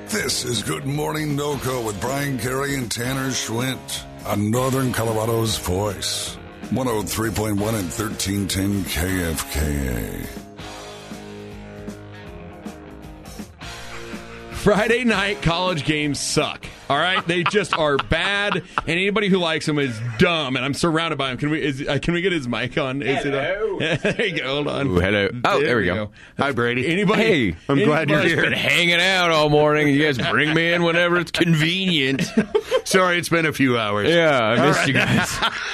This is Good Morning NoCo with Brian Carey and Tanner Schwint on Northern Colorado's Voice. 103.1 and 1310 KFKA. Friday night college games suck. All right, they just are bad, and anybody who likes them is dumb. And I'm surrounded by them. Can we get his mic on? Hello. There you go. Hold on. Ooh, hello. Oh, there we go. Hi, Brady. Anybody? Hey, I'm glad you're here. Been hanging out all morning. You guys bring me in whenever it's convenient. Sorry, it's been a few hours. Yeah, I missed you guys.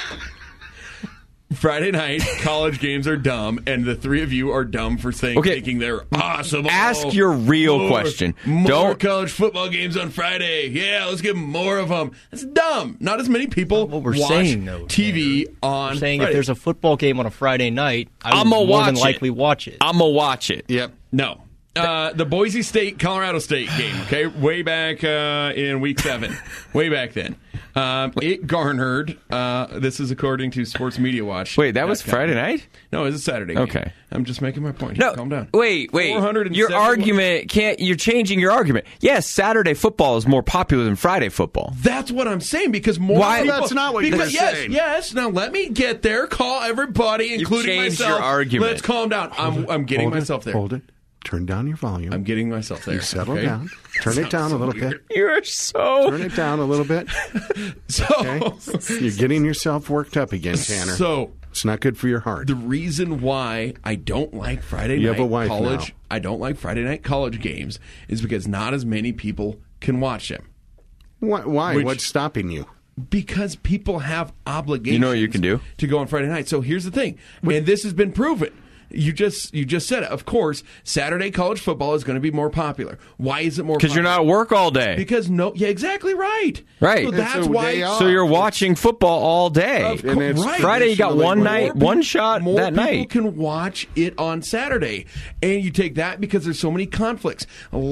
Friday night college games are dumb, and the three of you are dumb for thinking they're awesome. Ask your real question. More college football games on Friday. Yeah, let's get more of them. That's dumb. Not as many people what we're watch saying, though, TV on we're saying Friday. if there's a football game on a Friday night, I'm more watch than it. likely watch it. I'm going to watch it. Yep. No. The Boise State, Colorado State game, okay? Way back in week 7. Way back then. It garnered, this is according to Sports Media Watch. Wait, that was Friday night? No, it was a Saturday game. Okay. I'm just making my point. No, Calm down. Wait. Your argument you're changing your argument. Yes, Saturday football is more popular than Friday football. That's what I'm saying, because more Why? people... That's not what you're saying. Yes. Now, let me get there. Call everybody, including changed myself. your argument. Let's calm down. I'm getting myself there. Hold it. Turn down your volume. I'm getting myself there. You settle okay? down. Turn it down a little bit. You're so... Turn it down a little bit. So... Okay? You're getting yourself worked up again, Tanner. So... It's not good for your heart. The reason why I don't like Friday You night have a wife college, now. I don't like Friday night college games, is because not as many people can watch them. Why? Which- What's stopping you? Because people have obligations. You know what you can do? To go on Friday night. So here's the thing, and this has been proven. You just said it. Of course, Saturday college football is going to be more popular. Why is it more? Because you're not at work all day. Because exactly right. Right. So It's that's a why. day off. So you're watching football all day. Of course, it's right. Friday, you got traditionally one more night, people- one shot more that people night. can watch it on Saturday, and you take that because there's so many conflicts.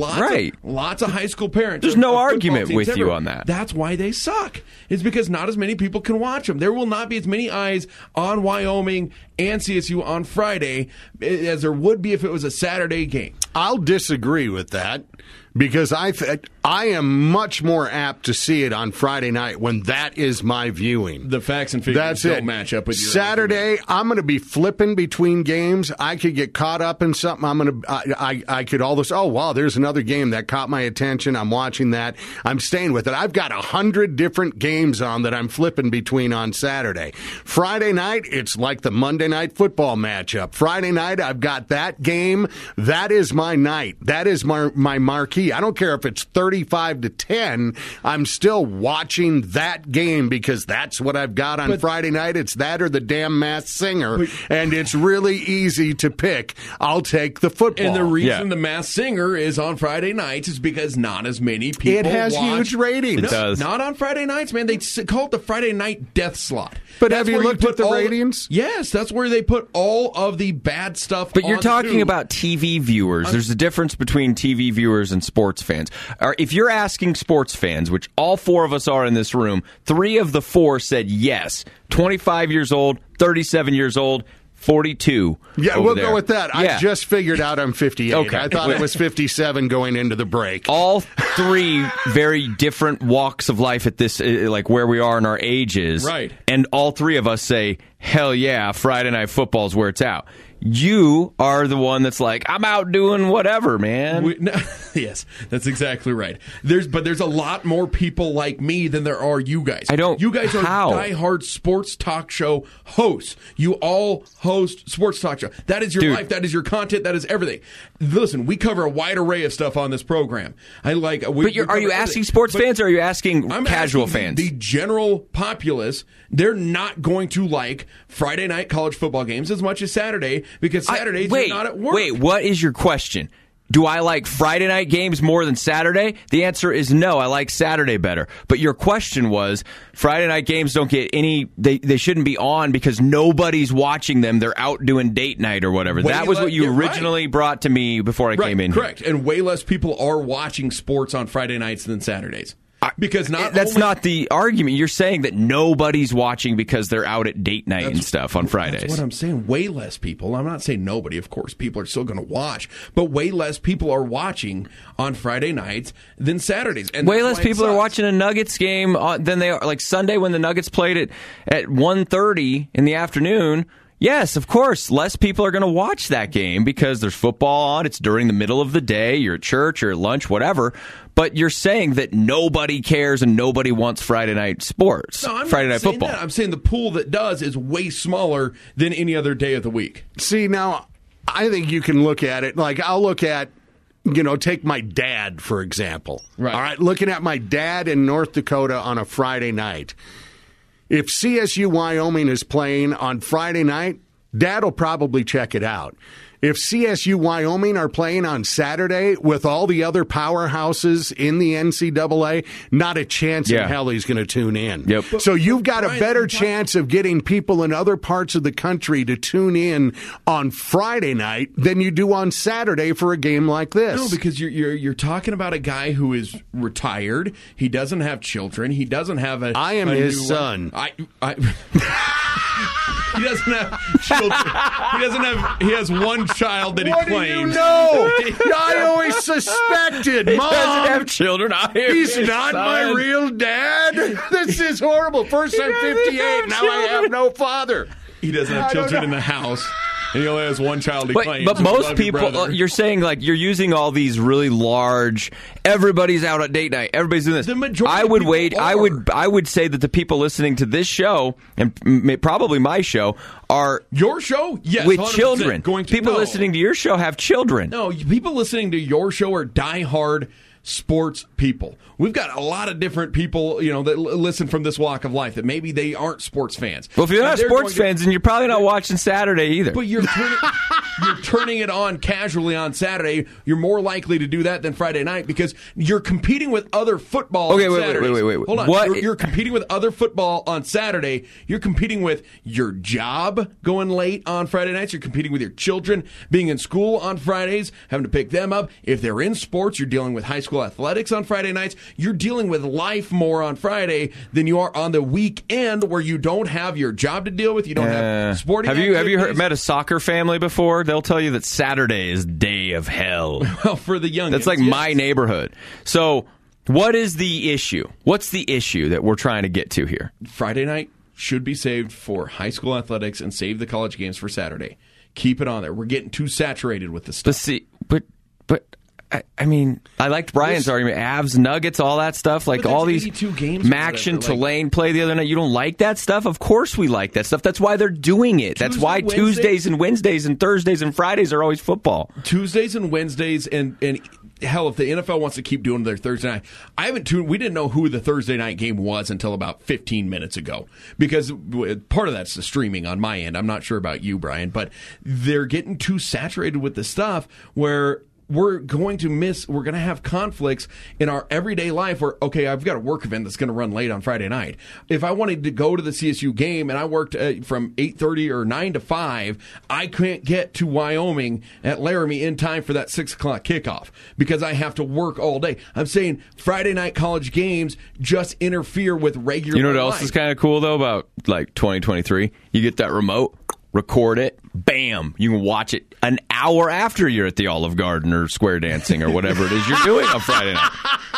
Lots of high school parents. There's of no football argument teams with you everywhere. on that. That's why they suck. It's because not as many people can watch them. There will not be as many eyes on Wyoming and CSU on Friday as there would be if it was a Saturday game. I'll disagree with that because I am much more apt to see it on Friday night when that is my viewing. The facts and figures That's don't it. match up with your Saturday, I'm going to be flipping between games. I could get caught up in something. I could all this. Oh wow, there's another game that caught my attention. I'm watching that. I'm staying with it. I've got 100 different games on that I'm flipping between on Saturday. Friday night, it's like the Monday night football matchup. Friday night, I've got that game. That is my night. That is my marquee. I don't care if it's 35-10. I'm still watching that game because that's what I've got on Friday night. It's that or the damn Masked Singer, and it's really easy to pick. I'll take the football. And the reason the Masked Singer is on Friday nights is because not as many people It has watch. huge ratings. It does. Not on Friday nights, man. They call it the Friday night death slot. But That's have you where looked put at the all ratings? Yes, that's where they put all of the bad stuff. But you're on talking tube. about TV viewers. There's a difference between TV viewers and sports fans. If you're asking sports fans, which all 4 of us are in this room, 3 of the 4 said yes. 25 years old, 37 years old, 42. Yeah, over we'll there. go with that. Yeah. I just figured out I'm 58. Okay. I thought it was 57 going into the break. All 3 very different walks of life at this, like where we are in our ages. Right. And all 3 of us say, hell yeah, Friday Night Football is where it's out. You are the one that's like, I'm out doing whatever, man. Yes, that's exactly right. There's a lot more people like me than there are you guys. You guys are diehard sports talk show hosts. You all host sports talk show. That is your life. That is your content. That is everything. Listen, we cover a wide array of stuff on this program. Are you asking sports fans or are you asking casual fans? The general populace, they're not going to like Friday night college football games as much as Saturday because Saturdays you're not at work. Wait, what is your question? Do I like Friday night games more than Saturday? The answer is no. I like Saturday better. But your question was, Friday night games don't get any, they shouldn't be on because nobody's watching them. They're out doing date night or whatever. That was what you originally brought to me before I came in. Correct. And way less people are watching sports on Friday nights than Saturdays. Because that's not the argument. You're saying that nobody's watching because they're out at date night and stuff on Fridays. That's what I'm saying. Way less people. I'm not saying nobody. Of course, people are still going to watch, but way less people are watching on Friday nights than Saturdays. And way less people are watching a Nuggets game than they are like Sunday when the Nuggets played it at 1:30 in the afternoon. Yes, of course, less people are going to watch that game because there's football on. It's during the middle of the day. You're at church or at lunch, whatever. But you're saying that nobody cares and nobody wants Friday night sports, no, Friday night football. I'm saying the pool that does is way smaller than any other day of the week. See, now, I think you can look at it. Like, I'll look at, take my dad, for example. Right. All right, looking at my dad in North Dakota on a Friday night. If CSU Wyoming is playing on Friday night, Dad will probably check it out. If CSU Wyoming are playing on Saturday with all the other powerhouses in the NCAA, not a chance in hell he's going to tune in. Yep. So you've got a better chance of getting people in other parts of the country to tune in on Friday night than you do on Saturday for a game like this. No, because you're talking about a guy who is retired. He doesn't have children. He doesn't have a. I am his son. He doesn't have children. He has one child that he claims. What do you know? I always suspected. Mom, he doesn't have children. He's not my real dad. This is horrible. First I'm 58, now I have no father. He doesn't have children in the house. And he only has one child he claims. But most people, you're saying like you're using all these really large. Everybody's out at date night. Everybody's doing this. The majority. I would say that the people listening to this show and probably my show are your show. Yes, with children. People listening to your show have children. No, people listening to your show are diehard sports people. We've got a lot of different people, that listen from this walk of life that maybe they aren't sports fans. Well, if you're not sports fans, then you're probably not watching Saturday either. But you're turning it on casually on Saturday. You're more likely to do that than Friday night because you're competing with other football. Okay, on wait. Hold on. What? You're competing with other football on Saturday. You're competing with your job going late on Friday nights. You're competing with your children being in school on Fridays, having to pick them up. If they're in sports, you're dealing with high school athletics on Friday nights. You're dealing with life more on Friday than you are on the weekend where you don't have your job to deal with. You don't have sporting activities. Have you met a soccer family before? They'll tell you that Saturday is day of hell. Well, for the young, that's like my neighborhood. So what is the issue? What's the issue that we're trying to get to here? Friday night should be saved for high school athletics and save the college games for Saturday. Keep it on there. We're getting too saturated with this stuff. But I mean, I liked Brian's argument. Avs, Nuggets, all that stuff. Like all these games. Maction, Tulane play the other night. You don't like that stuff? Of course we like that stuff. That's why they're doing it. That's why Tuesdays and Wednesdays and Thursdays and Fridays are always football. Tuesdays and Wednesdays and hell, if the NFL wants to keep doing their Thursday night, we didn't know who the Thursday night game was until about 15 minutes ago because part of that's the streaming on my end. I'm not sure about you, Brian, but they're getting too saturated with the stuff where we're going to have conflicts in our everyday life where, okay, I've got a work event that's going to run late on Friday night. If I wanted to go to the CSU game and I worked from 8:30 or 9 to 5, I can't get to Wyoming at Laramie in time for that 6 o'clock kickoff because I have to work all day. I'm saying Friday night college games just interfere with regular life. You know what else is kind of cool, though, about like 2023? You get that remote, record it, bam, you can watch it an hour after you're at the Olive Garden or square dancing or whatever it is you're doing on Friday night.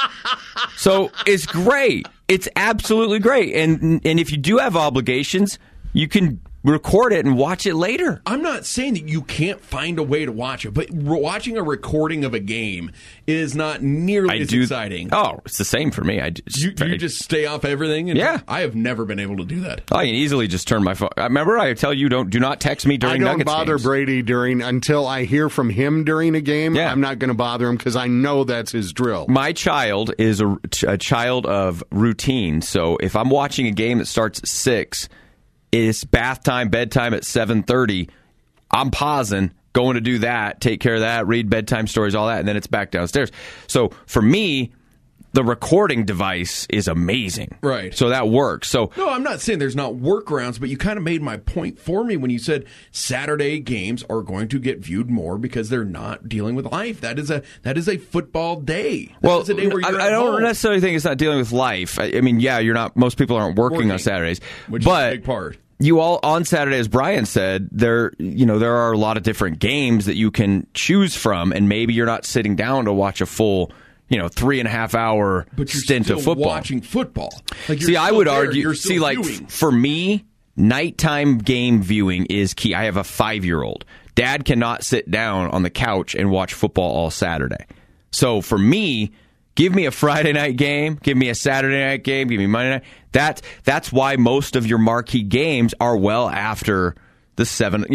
So it's great. It's absolutely great. And if you do have obligations, you can record it and watch it later. I'm not saying that you can't find a way to watch it, but watching a recording of a game is not nearly as exciting. Oh, it's the same for me. You just stay off everything? Yeah. I have never been able to do that. I can easily just turn my phone. Remember, I tell you, do not text me during Nuggets games. I don't bother Brady until I hear from him during a game. Yeah. I'm not going to bother him because I know that's his drill. My child is a child of routine. So if I'm watching a game that starts at 6, it's bath time, bedtime at 7:30. I'm pausing, going to do that, take care of that, read bedtime stories, all that, and then it's back downstairs. So for me, the recording device is amazing. Right. So that works. So no, I'm not saying there's not workarounds, but you kind of made my point for me when you said Saturday games are going to get viewed more because they're not dealing with life. That is a football day. Well, a day where I don't necessarily think it's not dealing with life. I mean, yeah, you're not. Most people aren't working on Saturdays, which but is a big part. You all on Saturday, as Brian said, there are a lot of different games that you can choose from, and maybe you're not sitting down to watch a full 3.5 hour stint of football. Watching football. I would argue. For me, nighttime game viewing is key. I have a 5-year-old. Dad cannot sit down on the couch and watch football all Saturday. So for me, give me a Friday night game, give me a Saturday night game, give me Monday night. That's why most of your marquee games are well after the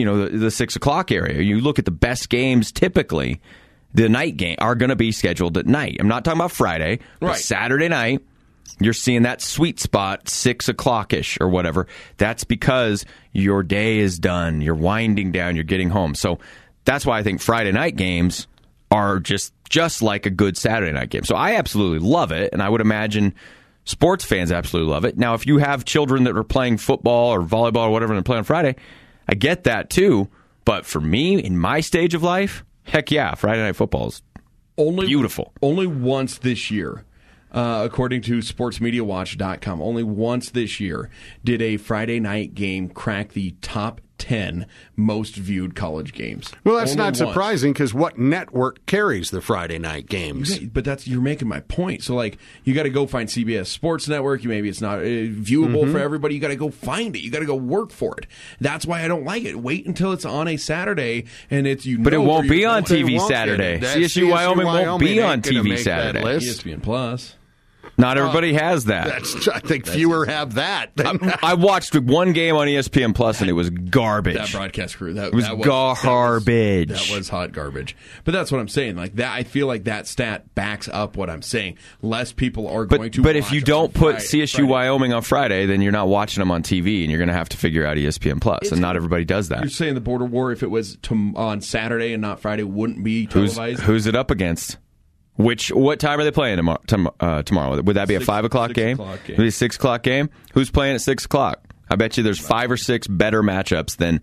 6 o'clock area. You look at the best games typically. The night game are going to be scheduled at night. I'm not talking about Friday, but Saturday night, you're seeing that sweet spot, 6 o'clock-ish or whatever. That's because your day is done. You're winding down. You're getting home. So that's why I think Friday night games are just like a good Saturday night game. So I absolutely love it, and I would imagine sports fans absolutely love it. Now, if you have children that are playing football or volleyball or whatever and play on Friday, I get that too. But for me, in my stage of life, heck yeah, Friday Night Football is beautiful. Only once this year, according to sportsmediawatch.com, only once this year did a Friday night game crack the top 10 most viewed college games. Well, that's not surprising because what network carries the Friday night games? But you're making my point. So, you got to go find CBS Sports Network. Maybe it's not viewable for everybody. You got to go find it. You got to go work for it. That's why I don't like it. Wait until it's on a Saturday and it's But it won't be on TV Saturday. CSU Wyoming won't be on TV Saturday. ESPN Plus. Not everybody has that. I think fewer have that. I watched one game on ESPN Plus, and it was garbage. That broadcast crew. That was garbage. That was hot garbage. But that's what I'm saying. I feel like that stat backs up what I'm saying. Less people are going to. But if you don't put CSU Wyoming on Friday, then you're not watching them on TV, and you're going to have to figure out ESPN Plus. And not everybody does that. You're saying the border war, if it was on Saturday and not Friday, wouldn't be televised? Who's it up against? What time are they playing tomorrow? Would that be a 5 o'clock game? Would it be a 6 o'clock game? Who's playing at 6 o'clock? I bet you there's 5 or 6 better matchups than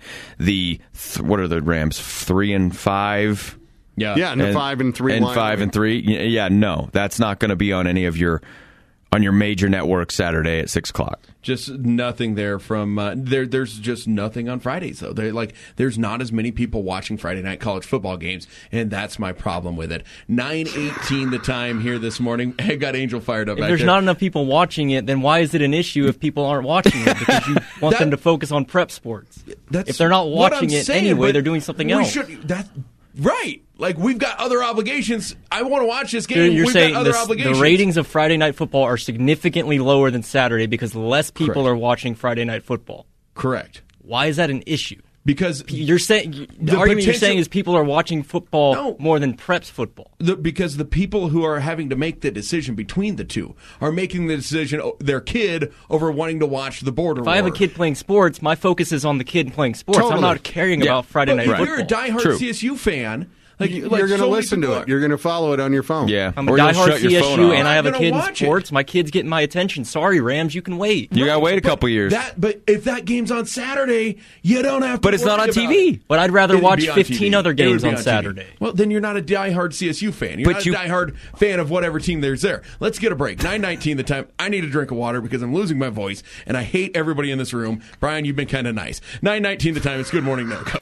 what are the Rams? 3 and 5? Yeah, and 5 and 3. And 5 and 3. Yeah, no, that's not going to be on any of your major network Saturday at 6 o'clock. Just nothing there from there's just nothing on Fridays though. There's not as many people watching Friday night college football games, and that's my problem with it. 9:18 the time here this morning. I got Angel fired up. If there's not enough people watching it, then why is it an issue if people aren't watching it? Because you want them to focus on prep sports. If they're not watching it anyway, they're doing something else. Right. We've got other obligations. I want to watch this game. You're saying the ratings of Friday Night Football are significantly lower than Saturday because less people are watching Friday Night Football. Correct. Why is that an issue? Because you're saying the argument you're saying is people are watching football more than preps football. Because the people who are having to make the decision between the two are making the decision, their kid, over wanting to watch the border war. If I have a kid playing sports, my focus is on the kid playing sports. Totally. I'm not caring about Friday Night Football. If you're a diehard CSU fan, you're going to listen to it. You're going to follow it on your phone. Yeah. I'm a diehard CSU, and I have a kid in sports. My kid's getting my attention. Sorry, Rams, you can wait. You got to wait a couple years. But if that game's on Saturday, you don't have to. But it's not on TV. But I'd rather watch 15 other games on Saturday. Well, then you're not a diehard CSU fan. You're not a diehard fan of whatever team there's there. Let's get a break. 9:19 the time. I need a drink of water because I'm losing my voice, and I hate everybody in this room. Brian, you've been kind of nice. 9:19 the time. It's Good Morning NoCo.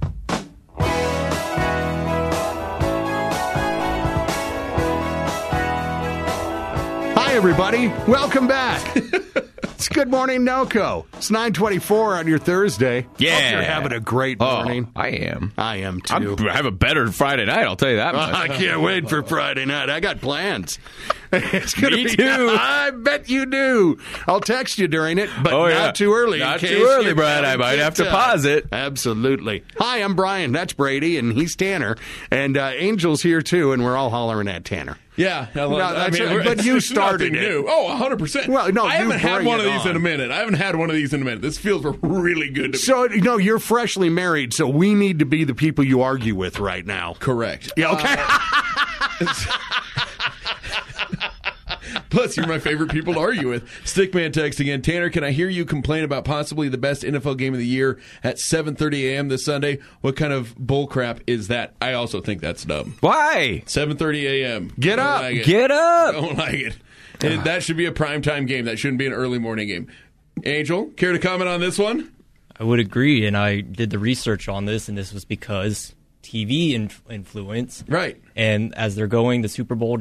Hi, everybody. Welcome back. It's Good Morning NoCo. It's 9:24 on your Thursday. Yeah. Hope you're having a great morning. I am. I am, too. I have a better Friday night, I'll tell you that much. I can't wait for Friday night. I got plans. It's gonna Me be, too. I bet you do. I'll text you during it, but not too early. Not too early, Brian. I might have to pause it. Absolutely. Hi, I'm Brian. That's Brady, and he's Tanner. And Angel's here, too, and we're all hollering at Tanner. Yeah, but you started it. New. Oh, 100%. Well, no, I haven't had one of these in a minute. This feels really good to me. So, you're freshly married, so we need to be the people you argue with right now. Correct. Yeah, okay. Plus, you're my favorite people to argue with. Stickman text again. Tanner, can I hear you complain about possibly the best NFL game of the year at 7:30 a.m. this Sunday? What kind of bullcrap is that? I also think that's dumb. Why? 7:30 a.m. Get up. Like Get up. Don't like it. And that should be a primetime game. That shouldn't be an early morning game. Angel, care to comment on this one? I would agree, and I did the research on this, and this was because TV influence. Right. And as they're going, the Super Bowl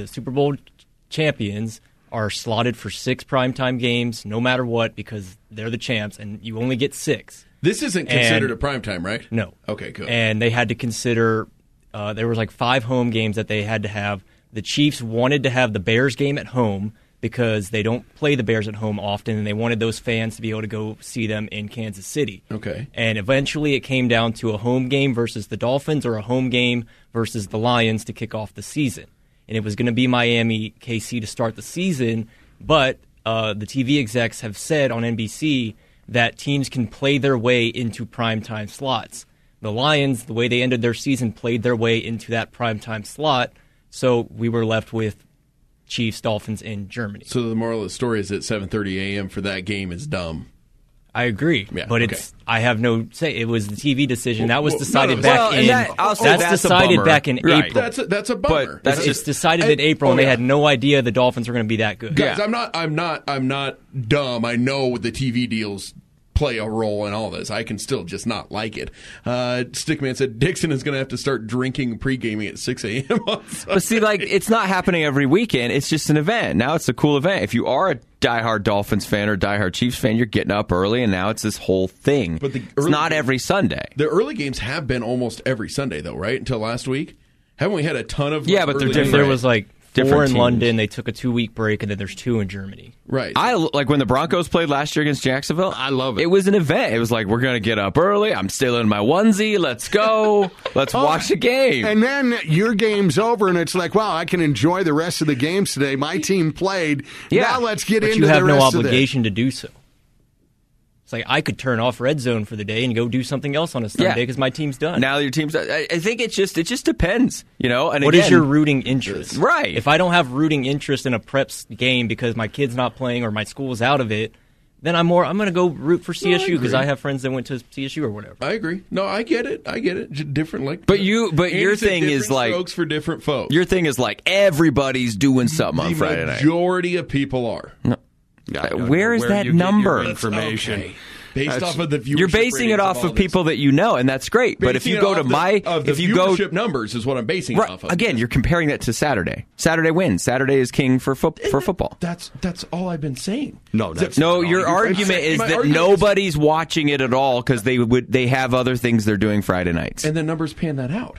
champions are slotted for 6 primetime games, no matter what, because they're the champs, and you only get 6. This isn't considered a primetime, right? No. Okay, good. And they had to consider, there was like 5 home games that they had to have. The Chiefs wanted to have the Bears game at home because they don't play the Bears at home often, and they wanted those fans to be able to go see them in Kansas City. Okay. And eventually it came down to a home game versus the Dolphins or a home game versus the Lions to kick off the season. And it was going to be Miami, KC to start the season, but the TV execs have said on NBC that teams can play their way into primetime slots. The Lions, the way they ended their season, played their way into that primetime slot, so we were left with Chiefs, Dolphins, in Germany. So the moral of the story is that 7:30 a.m. for that game is dumb. I agree, yeah, but okay. I have no say. It was the TV decision that was decided back in. That's decided back in right. April. That's a bummer. But it's decided in April, and they had no idea the Dolphins were going to be that good. Guys, I'm not dumb. I know the TV deals play a role in all this. I can still just not like it. Stickman said Dixon is going to have to start drinking pre-gaming at 6 a.m. But see, like, it's not happening every weekend. It's just an event. Now it's a cool event. If you are a diehard Dolphins fan or diehard Chiefs fan, you're getting up early, and now it's this whole thing. But it's not every Sunday. The early games have been almost every Sunday, though, right? Until last week? Haven't we had a ton of but they're different. There was like 4 in teams. London. They took a 2-week break, and then there's 2 in Germany. Right. I like when the Broncos played last year against Jacksonville. I love it. It was an event. It was like, we're going to get up early. I'm still in my onesie. Let's go. Let's watch the game. And then your game's over, and it's like, wow, I can enjoy the rest of the games today. My team played. Yeah. Now let's get but into you have the rest no of obligation to do so. It's like I could turn off Red Zone for the day and go do something else on a Sunday because my team's done. Now your team's done. I think it just depends, you know. And what is your rooting interest? Right. If I don't have rooting interest in a preps game because my kid's not playing or my school's out of it, then I'm going to go root for CSU because I have friends that went to CSU or whatever. I agree. No, I get it. Different, like. But your thing is like strokes for different folks. Your thing is like everybody's doing something on Friday night. The majority of people are. No. Where is that number? Information. Okay. Based off of the viewership. You're basing it off of people that you know, and that's great. But if you go to viewership numbers is what I'm basing it off of. Again, you're comparing that to Saturday. Saturday wins. Saturday is king for football. That's all I've been saying. No. Your argument is that nobody's watching it at all because they have other things they're doing Friday nights, and the numbers pan that out.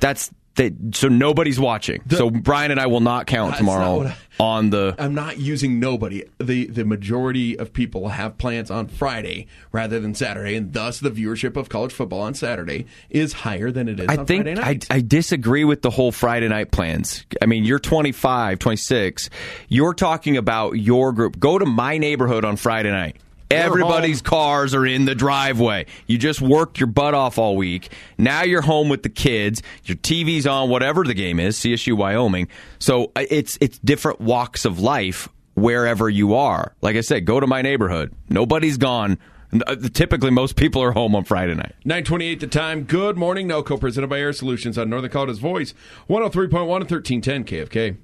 So nobody's watching. So Brian and I will not count tomorrow on the... I'm not using nobody. The majority of people have plans on Friday rather than Saturday, and thus the viewership of college football on Saturday is higher than it is on Friday night. I disagree with the whole Friday night plans. I mean, you're 25, 26. You're talking about your group. Go to my neighborhood on Friday night. Everybody's cars are in the driveway. You just worked your butt off all week. Now you're home with the kids. Your TV's on, whatever the game is, CSU, Wyoming. So it's different walks of life wherever you are. Like I said, go to my neighborhood. Nobody's gone. Typically, most people are home on Friday night. 9:28 the time. Good morning, NOCO, presented by Air Solutions on Northern Colorado's Voice, 103.1 and 1310 KFK.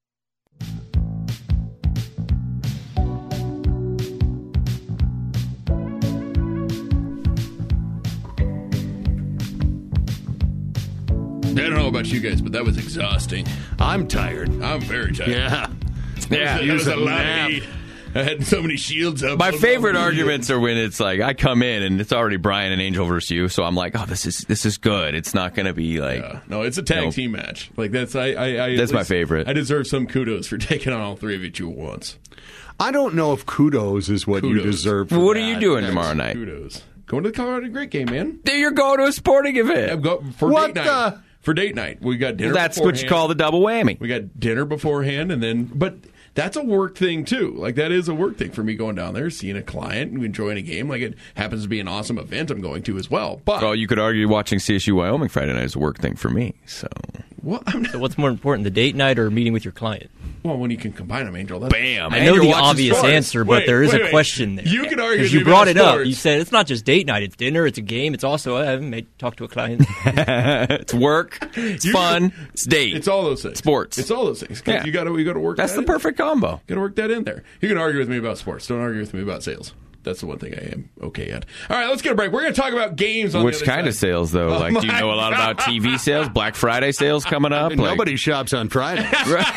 I don't know about you guys, but that was exhausting. I'm tired. I'm very tired. Yeah. That was a lot to eat. I had so many shields up. My favorite arguments are when it's like I come in and it's already Brian and Angel versus you, so I'm like, oh, this is good. It's not going to be like no, it's a tag team match. Like that's that's my favorite. I deserve some kudos for taking on all three of you at once. I don't know if kudos is what you deserve. For what are you doing tomorrow night? Kudos. Going to the Colorado Great game, man. You're going to a sporting event. I'm going for date night. For date night, we got dinner. That's what you call the double whammy. We got dinner beforehand, and then, but that's a work thing too. Like that is a work thing for me going down there, seeing a client, and enjoying a game. Like it happens to be an awesome event I'm going to as well. But you could argue watching CSU Wyoming Friday night is a work thing for me. So what's more important, the date night or meeting with your client? Well, when you can combine them, Angel. Bam! I know the obvious answer, but there is a question there. You can argue because you brought it up. You said it's not just date night; it's dinner, it's a game, it's also I may talk to a client. It's work, it's fun, it's date. It's all those things. Sports. It's all those things. Yeah. You got to work. That's the perfect combo. Got to work that in there. You can argue with me about sports. Don't argue with me about sales. That's the one thing I am okay at. All right, let's get a break. We're going to talk about games on Which the other kind side. of sales, though? Like, do you know a lot about TV sales? Black Friday sales coming up? Nobody shops on Friday.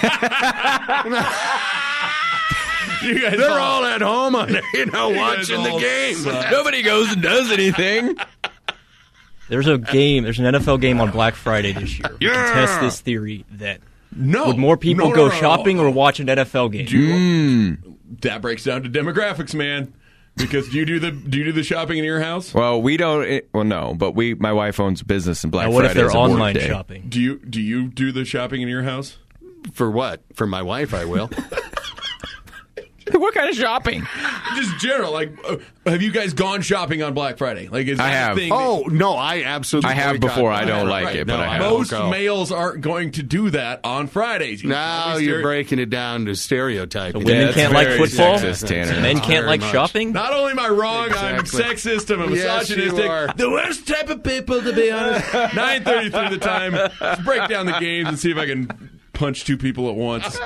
You guys They're all at home, watching the game. Nobody goes and does anything. There's an NFL game on Black Friday this year. We can test this theory then. No. Would more people go shopping or watch an NFL game? That breaks down to demographics, man. Because do you do the shopping in your house? Well, we don't. Well, no, but my wife owns a business, and Black Now, what Friday if they're is a work online day. shopping? Do you do the shopping in your house? For what? For my wife, I will. What kind of shopping? Just general, like, have you guys gone shopping on Black Friday? Like, is I that have. a thing? Oh no, I absolutely. I have before. I don't like Right. it, No, but I have. Most go. males aren't going to do that on Fridays. Now you're breaking it down to stereotyping. So women it's can't like very football? sexist, Tanner. Men can't Very like much. shopping? Not only am I wrong, Exactly. I'm sexist, I'm Yes, you misogynistic. are. The worst type of people, to be honest. 9:33 the time. Let's break down the games and see if I can punch two people at once.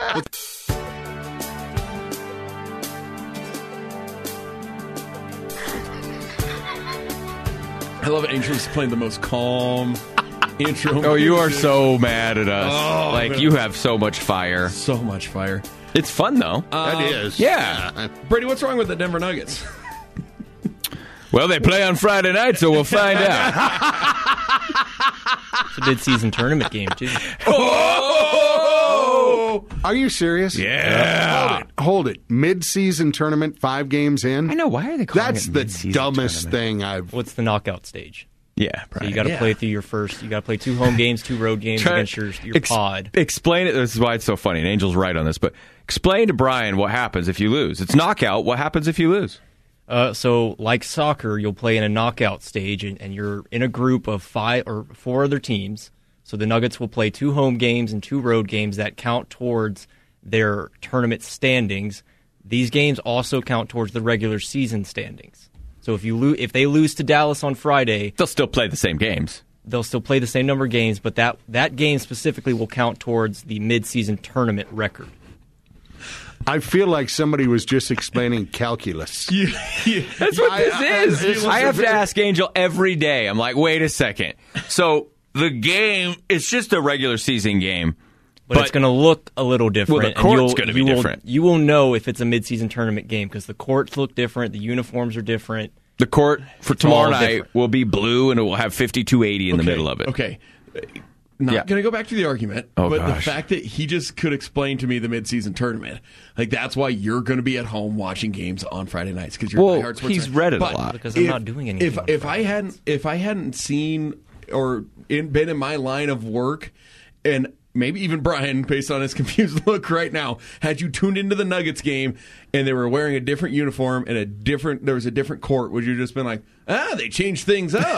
I love Angel's playing the most calm intro. Oh, you are so mad at us. Oh, like, man. you have so much fire. So much fire. It's fun, though. That is. yeah. Brady, what's wrong with the Denver Nuggets? Well, they play on Friday night, so we'll find out. It's a mid-season tournament game, too. Oh! Are you serious? Yeah. Hold it. Mid-season tournament, 5 games in. I know. Why are they calling That's it the mid-season dumbest tournament? thing I've. What's the knockout stage? Yeah, So right. you got to play through your first. You got to play 2 home games, 2 road games against your pod. Explain it. This is why it's so funny. And Angel's right on this, but explain to Brian what happens if you lose. It's knockout. What happens if you lose? So, like soccer, you'll play in a knockout stage, and you're in a group of 5 or 4 other teams. So the Nuggets will play 2 home games and 2 road games that count towards their tournament standings. These games also count towards the regular season standings. So if they lose to Dallas on Friday, They'll still play the same games. they'll still play the same number of games, but that game specifically will count towards the mid-season tournament record. I feel like somebody was just explaining calculus. That's what this is. I have to ask Angel every day. I'm like, wait a second. So the game, it's just a regular season game. But it's going to look a little different. Well, the court's going to be different. You will know if it's a mid-season tournament game because the courts look different, the uniforms are different. The court for tomorrow all night different. will be blue, and it will have 5280 in the middle of it. Okay. Not going to go back to the argument, Oh, but gosh. the fact that he just could explain to me the midseason tournament, like that's why you're going to be at home watching games on Friday nights because you're Well, a diehard sports he's fan. read it a But lot. Because I'm not doing anything on If I hadn't seen or been in my line of work, and maybe even Brian, based on his confused look right now, had you tuned into the Nuggets game and they were wearing a different uniform and there was a different court, would you just been like, they changed things up?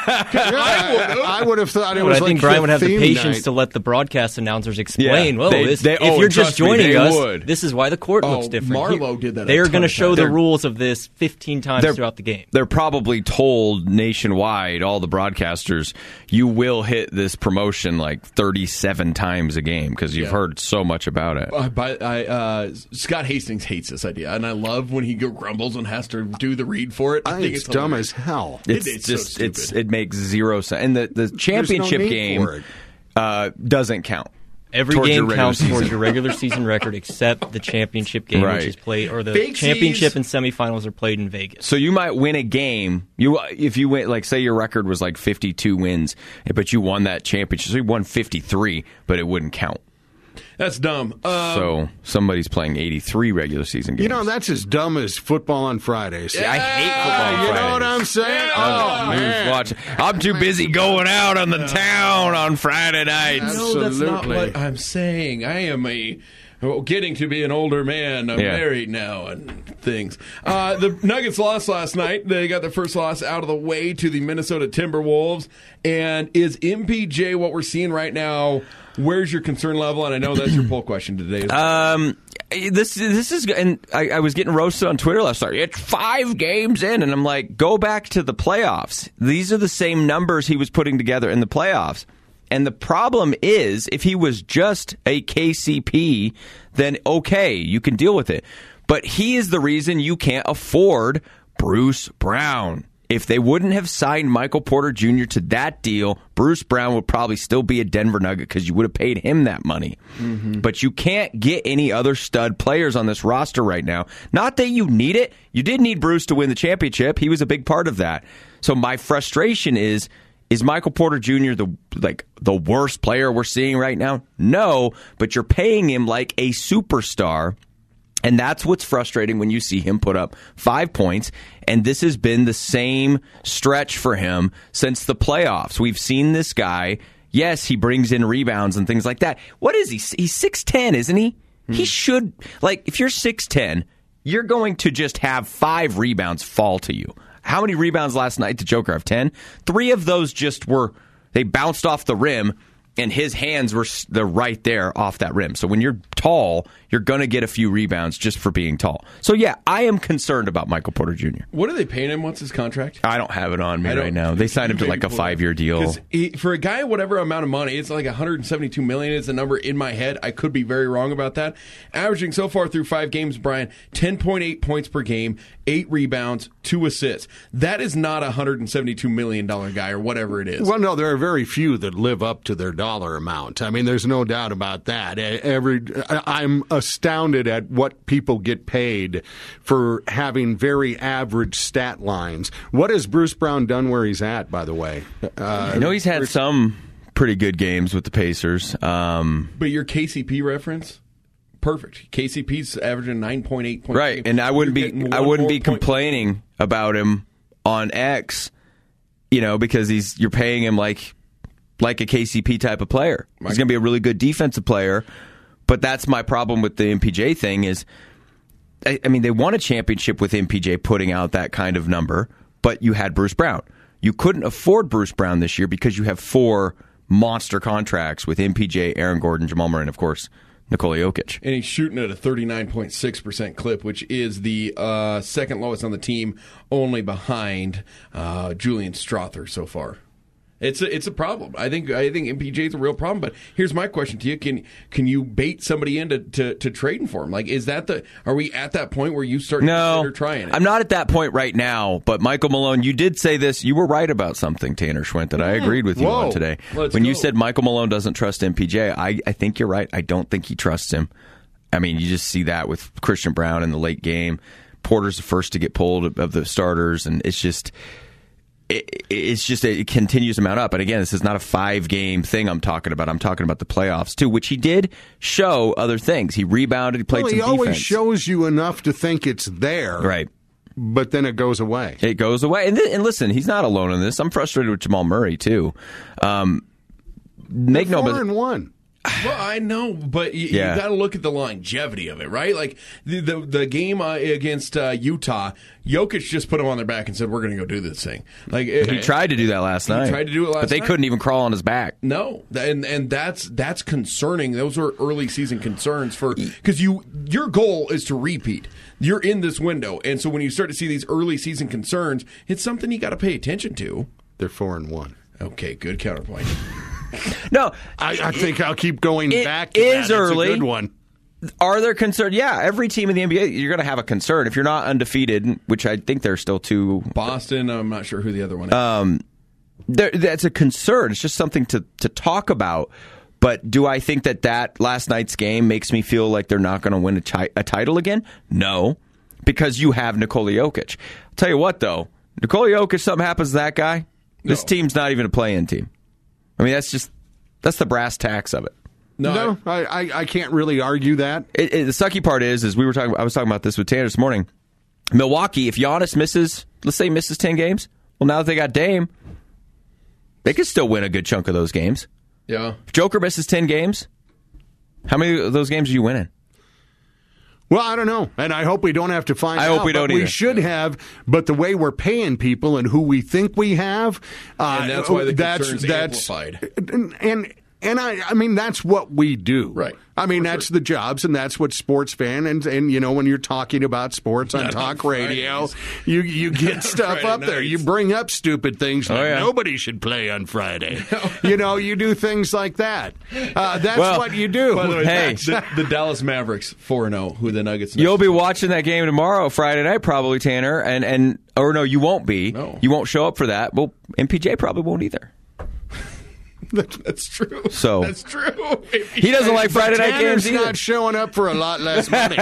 I would have thought it But was I think like Brian would have the theme patience night. to let the broadcast announcers explain. Yeah, Well, they- if oh, you're trust just me, joining they us, would. this is why the court looks different. Marlo did that a They're ton going to of show times. the rules of this 15 times throughout the game. They're probably told nationwide, all the broadcasters, you will hit this promotion like 37 times a game because you've heard so much about it. Scott Hastings hates this idea, and I love when he grumbles and has to do the read for it. I think It's dumb hilarious. as hell. It's so just stupid. it makes zero sense. And the championship need game for it. doesn't count. Every towards your game regular counts towards season. your regular season record except the championship game, Right. which is played, or the Fake championship seas. and semifinals are played in Vegas. So you might win a game. If you win, like say your record was like 52 wins, but you won that championship. So you won 53, but it wouldn't count. That's dumb. So somebody's playing 83 regular season games. You know, that's as dumb as football on Fridays. I hate football on You know Fridays. what I'm saying? Oh, man. Watch. I'm too busy going out on the town on Friday nights. No, that's not Absolutely. what I'm saying. I am a getting to be an older man. I'm married now and things. The Nuggets lost last night. They got their first loss out of the way to the Minnesota Timberwolves. And is MPJ what we're seeing right now? Where's your concern level? And I know that's your poll question today. This is, and I was getting roasted on Twitter last night. It's 5 games in, and I'm like, go back to the playoffs. These are the same numbers he was putting together in the playoffs. And the problem is, if he was just a KCP, then okay, you can deal with it. But he is the reason you can't afford Bruce Brown. If they wouldn't have signed Michael Porter Jr. to that deal, Bruce Brown would probably still be a Denver Nugget because you would have paid him that money. Mm-hmm. But you can't get any other stud players on this roster right now. Not that you need it. You did need Bruce to win the championship. He was a big part of that. So my frustration is Michael Porter Jr. the worst player we're seeing right now? No, but you're paying him like a superstar. And that's what's frustrating when you see him put up 5 points. And this has been the same stretch for him since the playoffs. We've seen this guy. Yes, he brings in rebounds and things like that. What is he? He's 6'10", isn't he? He should, if you're 6'10", you're going to just have 5 rebounds fall to you. How many rebounds last night did Joker have? 10? 3 of those they bounced off the rim. And his hands they're right there off that rim. So when you're tall, you're going to get a few rebounds just for being tall. So, yeah, I am concerned about Michael Porter Jr. What are they paying him? What's his contract? I don't have it on me right now. They signed him to like a 5-year deal. For a guy, whatever amount of money, it's like $172 million is the number in my head. I could be very wrong about that. Averaging so far through 5 games, Brian, 10.8 points per game, 8 rebounds, 2 assists. That is not a $172 million guy or whatever it is. Well, no, there are very few that live up to their dollar amount. I mean, there's no doubt about that. I'm astounded at what people get paid for having very average stat lines. What has Bruce Brown done where he's at, by the way? I know he's had some pretty good games with the Pacers. But your KCP reference? Perfect. KCP's averaging 9.8 points. Right, and I wouldn't be complaining about him on X, because you're paying him like a KCP type of player. He's going to be a really good defensive player, but that's my problem with the MPJ thing is, I mean, they won a championship with MPJ putting out that kind of number, but you had Bruce Brown. You couldn't afford Bruce Brown this year because you have 4 monster contracts with MPJ, Aaron Gordon, Jamal Murray, and of course, Nikola Jokic. And he's shooting at a 39.6% clip, which is the second lowest on the team, only behind Julian Strawther so far. It's a problem. I think MPJ is a real problem. But here's my question to you: Can you bait somebody into trading for him? Are we at that point where you start to consider trying it? I'm not at that point right now. But Michael Malone, you did say this. You were right about something, Tanner Schwint, that I agreed with you on today. You said Michael Malone doesn't trust MPJ. I think you're right. I don't think he trusts him. I mean, you just see that with Christian Brown in the late game. Porter's the first to get pulled of the starters, and it's just it continues to mount up. And again, this is not a 5-game thing I'm talking about. I'm talking about the playoffs, too, which he did show other things. He rebounded. He played some defense. He always shows you enough to think it's there. Right. But then it goes away. It goes away. And listen, he's not alone in this. I'm frustrated with Jamal Murray, too. Make no 4-1. Well, I know, but you got to look at the longevity of it, right? Like the game against Utah, Jokic just put him on their back and said, "We're going to go do this thing." He tried to do that last night. He tried to do it last night, but they couldn't even crawl on his back. No, and that's concerning. Those are early season concerns because your goal is to repeat. You're in this window, and so when you start to see these early season concerns, it's something you got to pay attention to. They're 4-1. Okay, good counterpoint. No, I think I'll keep going back to that. It's early. A good one. Are there concerns? Yeah, every team in the NBA, you're going to have a concern. If you're not undefeated, which I think they're still 2. Boston, I'm not sure who the other one is. That's a concern. It's just something to talk about. But do I think that last night's game makes me feel like they're not going to win a title again? No, because you have Nikola Jokic. I'll tell you what, though. Nikola Jokic, something happens to that guy, this team's not even a play-in team. I mean, that's the brass tacks of it. No, I can't really argue that. The sucky part is I was talking about this with Tanner this morning. Milwaukee, if Giannis misses 10 games, well, now that they got Dame, they could still win a good chunk of those games. Yeah. If Joker misses 10 games, how many of those games are you winning? Well, I don't know, and I hope we don't have to find out. I hope we don't either. We should have, but the way we're paying people and who we think we have, and that's why the concern's amplified. And I mean, that's what we do. Right. I mean, that's the jobs, and that's what sports fan, and you know, when you're talking about sports on talk radio, you get stuff up there. You bring up stupid things like nobody should play on Friday. You know, you do things like that. That's what you do. By the way, the Dallas Mavericks 4-0, who the Nuggets. You'll be watching that game tomorrow, Friday night, probably, Tanner, and or no, you won't be. No. You won't show up for that. Well, MPJ probably won't either. That's true. So that's true. He doesn't like Friday night games either. He's not showing up for a lot less money.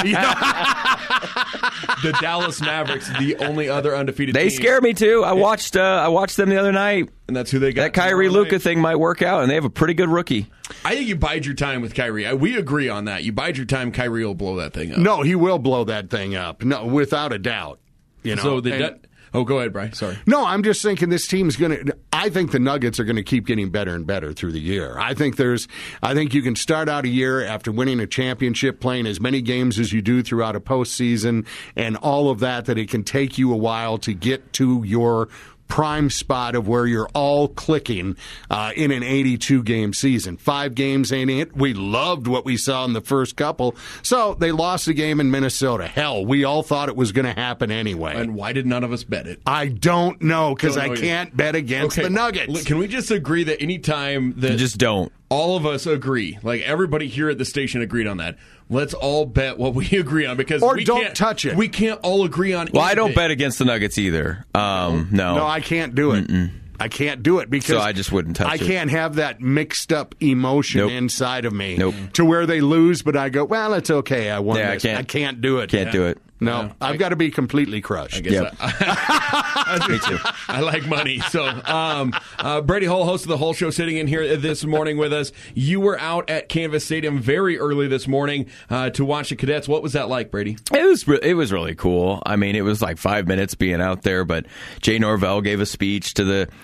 The Dallas Mavericks, the only other undefeated team. They scare me too. I watched them the other night, and that's who they got. That Kyrie Luka thing might work out, and they have a pretty good rookie. I think you bide your time with Kyrie. We agree on that. You bide your time. Kyrie will blow that thing up. No, he will blow that thing up. No, without a doubt. You know. So oh, go ahead, Brian. Sorry. No, I'm just thinking this team's going to. I think the Nuggets are going to keep getting better and better through the year. I think you can start out a year after winning a championship, playing as many games as you do throughout a postseason, and all of that it can take you a while to get to your prime spot of where you're all clicking in an 82-game season. 5 games ain't it. We loved what we saw in the first couple. So they lost a game in Minnesota. Hell, we all thought it was going to happen anyway. And why did none of us bet it? I don't know, because I can't bet against the Nuggets. Can we just agree that any time that... You just don't. All of us agree. Like, everybody here at the station agreed on that. Let's all bet what we agree on, because we can't touch it. We can't all agree on anything. Well, I don't bet against the Nuggets either. No, I can't do it. I can't do it because so I just wouldn't touch it. I can't have that mixed up emotion inside of me to where they lose, but I go, well, it's okay. I won this. I can't do it. Can't do it. No, I've got to be completely crushed. I guess me too. I like money. So, Brady Hull, host of the Hull Show, sitting in here this morning with us. You were out at Canvas Stadium very early this morning to watch the Cadets. What was that like, Brady? It was really cool. I mean, it was like 5 minutes being out there, but Jay Norvell gave a speech to the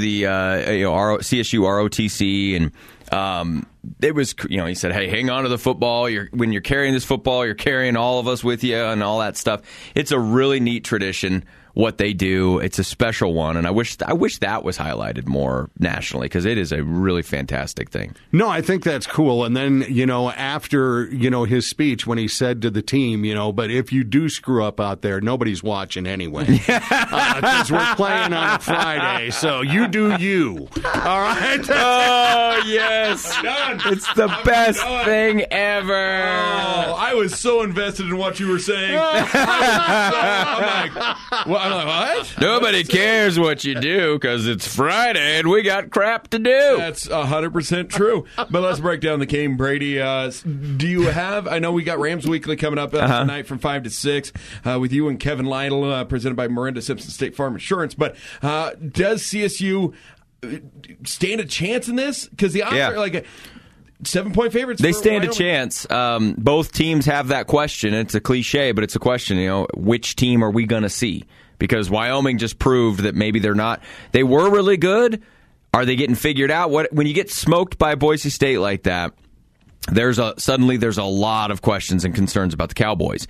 CSU ROTC, and it was, he said, hey, hang on to the football. When you're carrying this football, you're carrying all of us with you and all that stuff. It's a really neat tradition, what they do. It's a special one, and I wish that was highlighted more nationally, because it is a really fantastic thing. No, I think that's cool. And then, after, his speech, when he said to the team, but if you do screw up out there, nobody's watching anyway. Because we're playing on a Friday, so you do you. All right? Oh, yes. It's the best thing ever. Oh, I was so invested in what you were saying. I'm like, what? Nobody cares what you do, because it's Friday and we got crap to do. That's 100% true. But let's break down the game, Brady. Do you have, I know we got Rams Weekly coming up tonight from 5 to 6 with you and Kevin Lytle, presented by Miranda Simpson State Farm Insurance. But does CSU stand a chance in this? Because the odds are like 7-point favorites. They stand a chance. Both teams have that question. It's a cliche, but it's a question. Which team are we going to see? Because Wyoming just proved that maybe they're not. They were really good. Are they getting figured out? When you get smoked by Boise State like that, suddenly there's a lot of questions and concerns about the Cowboys.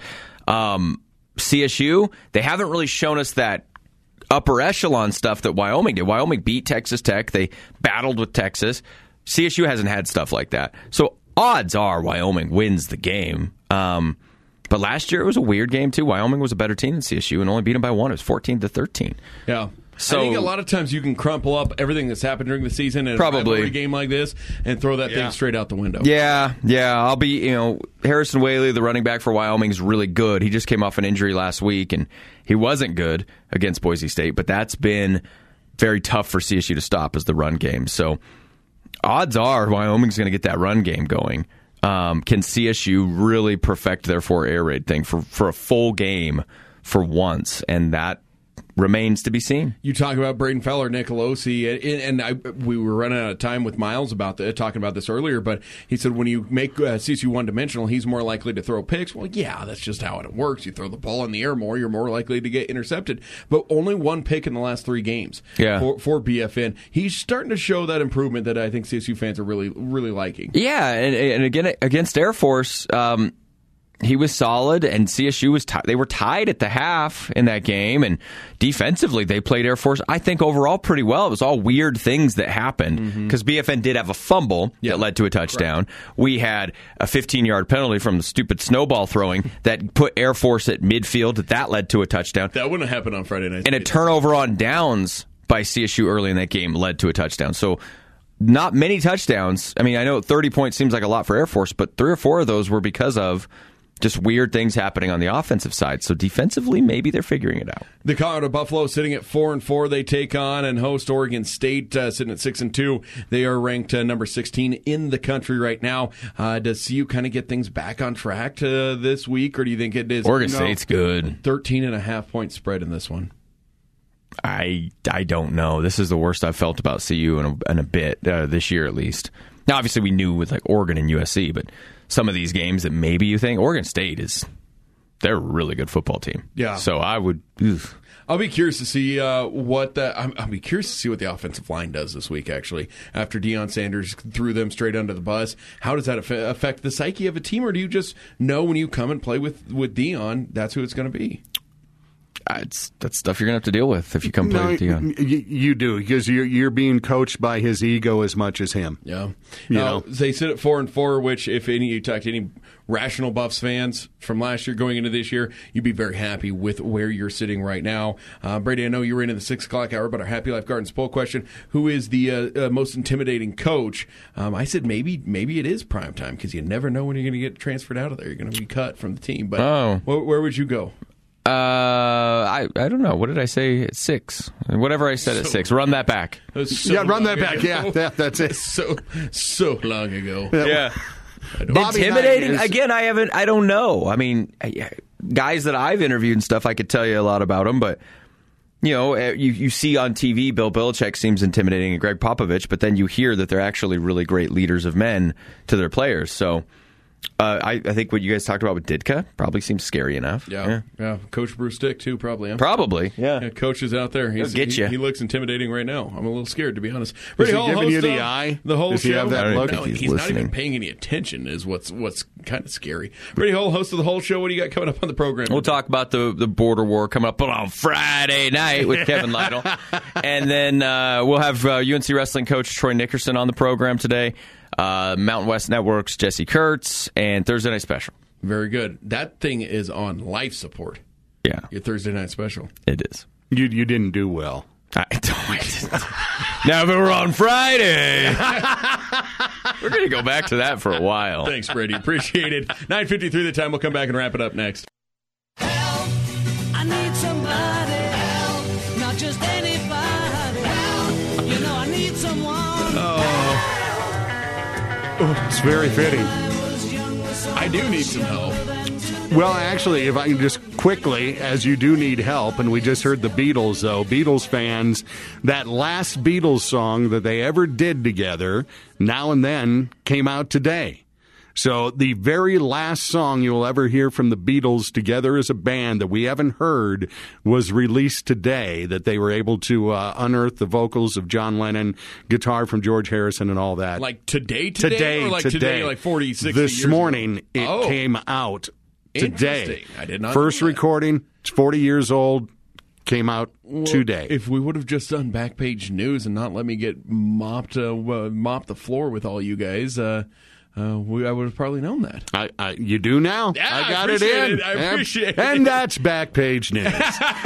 CSU, they haven't really shown us that upper echelon stuff that Wyoming did. Wyoming beat Texas Tech. They battled with Texas. CSU hasn't had stuff like that. So odds are Wyoming wins the game. But last year it was a weird game too. Wyoming was a better team than CSU and only beat them by 1. It was 14-13. Yeah. So, I think a lot of times you can crumple up everything that's happened during the season in a game like this and throw that thing straight out the window. Yeah. I'll be, Harrison Whaley, the running back for Wyoming, is really good. He just came off an injury last week, and he wasn't good against Boise State, but that's been very tough for CSU to stop as the run game. So odds are Wyoming's going to get that run game going. Can CSU really perfect their 4 air raid thing for a full game for once? And that remains to be seen. You talk about Braden Fowler, Nicolosi, and we were running out of time with Miles talking about this earlier, but he said when you make CSU one-dimensional, he's more likely to throw picks. Well, yeah, that's just how it works. You throw the ball in the air more, you're more likely to get intercepted. But only 1 pick in the last 3 games for BFN. He's starting to show that improvement that I think CSU fans are really, really liking. Yeah, and again, against Air Force, He was solid, and CSU was they were tied at the half in that game, and defensively they played Air Force, I think, overall pretty well. It was all weird things that happened because BFN did have a fumble that led to a touchdown. Right. We had a 15-yard penalty from the stupid snowball throwing that put Air Force at midfield. That led to a touchdown. That wouldn't have happened on Friday night. And a turnover on downs by CSU early in that game led to a touchdown. So not many touchdowns. I mean, I know 30 points seems like a lot for Air Force, but 3 or 4 of those were because of just weird things happening on the offensive side. So defensively, maybe they're figuring it out. The Colorado Buffalo sitting at 4-4. They take on and host Oregon State, sitting at 6-2. They are ranked number 16 in the country right now. Does CU kind of get things back on track this week, or do you think it is? Oregon State's good. 13.5 point spread in this one. I don't know. This is the worst I've felt about CU in a bit this year, at least. Now, obviously, we knew with like Oregon and USC, but some of these games that maybe you think Oregon State they're a really good football team. Yeah. So I would. I'll be curious to see I'll be curious to see what the offensive line does this week. Actually, after Deion Sanders threw them straight under the bus, how does that affect the psyche of a team, or do you just know when you come and play with Deion, that's who it's going to be? That's stuff you're going to have to deal with if you come play with Deion. You do, because you're being coached by his ego as much as him. Yeah. They sit at 4-4, which if you talk to any rational Buffs fans from last year going into this year, you'd be very happy with where you're sitting right now. Brady, I know you were into the 6 o'clock hour, but our Happy Life Gardens poll question, who is the most intimidating coach? I said maybe it is primetime, because you never know when you're going to get transferred out of there. You're going to be cut from the team. But where would you go? I don't know. What did I say at 6? Whatever I said at 6. Run that back. Run that back. Yeah, that's it. So long ago. Yeah. Intimidating? Again, I don't know. I mean, guys that I've interviewed and stuff, I could tell you a lot about them, but you see on TV, Bill Belichick seems intimidating and Greg Popovich, but then you hear that they're actually really great leaders of men to their players. So I think what you guys talked about with Ditka probably seems scary enough. Yeah. Coach Bruce Dick, too, probably. Huh? Probably, yeah. Coach is out there. He'll get you. He looks intimidating right now. I'm a little scared, to be honest. Is he giving you the eye? The whole Does show? he have that look? No, he's not even paying any attention is what's kind of scary. Brady Hull, host of the whole show. What do you got coming up on the program? We'll talk about the border war coming up on Friday night with Kevin Lytle. And then we'll have UNC wrestling coach Troy Nickerson on the program today. Mountain West Network's Jesse Kurtz, and Thursday Night Special. Very good. That thing is on life support. Yeah. Your Thursday Night Special. It is. You didn't do well. I didn't. Now, if it were on Friday, we're going to go back to that for a while. Thanks, Brady. Appreciate it. 9:53 the time. We'll come back and wrap it up next. Help! I need somebody. Help! Not just anybody. Help! You know I need someone. It's very fitting. I do need some help. Well, actually, if I can just quickly, as you do need help, and we just heard the Beatles, though, Beatles fans, that last Beatles song that they ever did together, Now and Then, came out today. So the very last song you'll ever hear from the Beatles together as a band that we haven't heard was released today, that they were able to unearth the vocals of John Lennon, guitar from George Harrison, and all that. Like today? Or like today, like 40, 60 This years morning, ago? it came out today. Interesting. I did not First know that. recording, it's 40 years old, came out today. If we would have just done Backpage News and not let me get mop the floor with all you guys, I would have probably known that. You do now. Yeah, I got it in. I appreciate it. And that's Backpage News.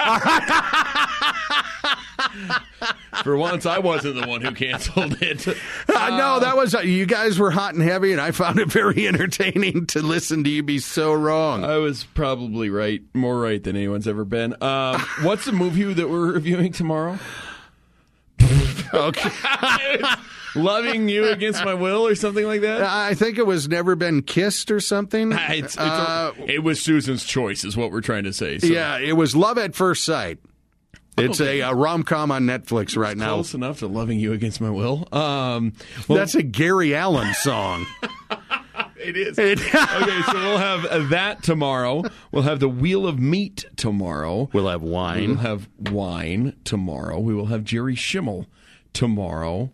For once, I wasn't the one who canceled it. No, that was you guys were hot and heavy, and I found it very entertaining to listen to you be so wrong. I was probably right, more right than anyone's ever been. What's the movie that we're reviewing tomorrow? Okay. Loving You Against My Will or something like that? I think it was Never Been Kissed or something. It was Susan's choice is what we're trying to say. So. Yeah, it was Love at First Sight. It's a rom-com on Netflix right now. Close enough to Loving You Against My Will. That's a Gary Allen song. It is. Okay, so we'll have that tomorrow. We'll have the Wheel of Meat tomorrow. We'll have wine. We'll have wine tomorrow. We will have Jerry Schimmel tomorrow.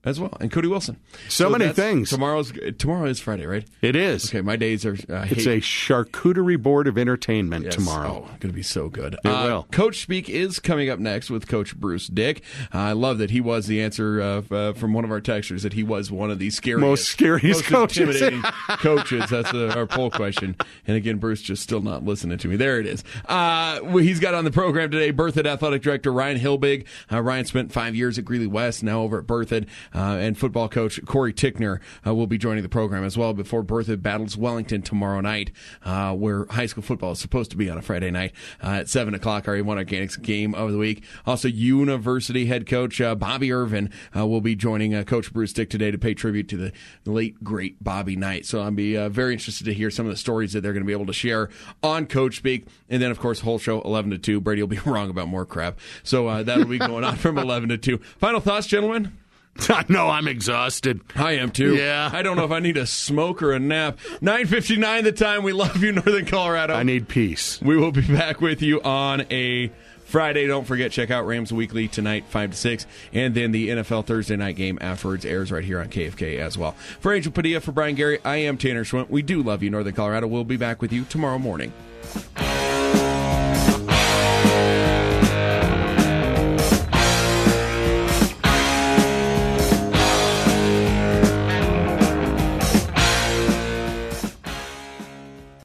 as well, and Cody Wilson. So many things. Tomorrow is Friday, right? It is. Okay, my days are... it's a charcuterie board of entertainment tomorrow. Oh, going to be so good. It will. Coach Speak is coming up next with Coach Bruce Dick. I love that he was the answer from one of our texters, that he was one of the most coaches. Intimidating coaches. That's our poll question. And again, Bruce just still not listening to me. There it is. He's got on the program today Berthoud Athletic Director Ryan Hilbig. Ryan spent 5 years at Greeley West, now over at Berthoud. And football coach Corey Tickner will be joining the program as well before Berthoud battles Wellington tomorrow night, where high school football is supposed to be on a Friday night at 7 o'clock, our A1 Organics game of the week. Also, University head coach Bobby Irvin will be joining Coach Bruce Dick today to pay tribute to the late, great Bobby Knight. So I'll be very interested to hear some of the stories that they're going to be able to share on Coach Speak. And then, of course, whole show 11 to 2. Brady will be wrong about more crap. So that'll be going on from 11 to 2. Final thoughts, gentlemen? No, I'm exhausted. I am too. Yeah. I don't know if I need a smoke or a nap. 9:59 the time. We love you, Northern Colorado. I need peace. We will be back with you on a Friday. Don't forget, check out Rams Weekly tonight, 5 to 6. And then the NFL Thursday night game afterwards airs right here on KFK as well. For Angel Padilla, for Brian Gary, I am Tanner Schwint. We do love you, Northern Colorado. We'll be back with you tomorrow morning.